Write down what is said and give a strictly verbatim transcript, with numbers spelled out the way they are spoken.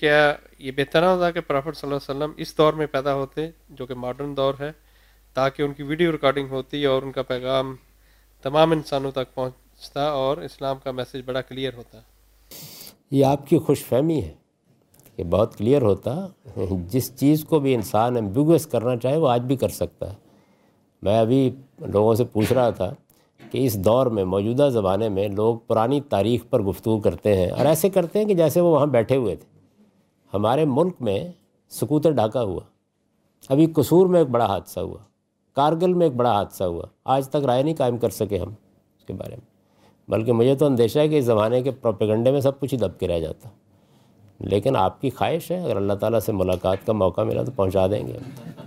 क्या ये बेहतर ना होता कि प्रॉफेट सल्लल्लाहु अलैहि वसल्लम इस दौर में पैदा होते जो कि मॉडर्न दौर है, ताकि उनकी वीडियो रिकॉर्डिंग होती और उनका पैगाम तमाम इंसानों तक पहुंचता और इस्लाम का मैसेज बड़ा क्लियर होता। ये आपकी खुशफहमी है कि बहुत क्लियर होता। जिस चीज़ को भी इंसान एम्बिगुअस करना चाहे वो आज भी कर सकता है। मैं अभी लोगों से पूछ रहा था कि इस दौर में, मौजूदा ज़माने में, लोग पुरानी तारीख़ पर गुफ्तगू करते हैं और ऐसे करते हैं कि जैसे वो वहाँ बैठे हुए थे। हमारे मुल्क में सकूत ढाका हुआ, अभी कसूर में एक बड़ा हादसा हुआ, कारगिल में एक बड़ा हादसा हुआ, आज तक राय नहीं कायम कर सके हम उसके बारे में। बल्कि मुझे तो अंदेशा है कि इस ज़माने के प्रोपेगंडे में सब कुछ ही दब के रह जाता। लेकिन आपकी ख्वाहिश है, अगर अल्लाह ताला से मुलाकात का मौका मिला तो पहुंचा देंगे।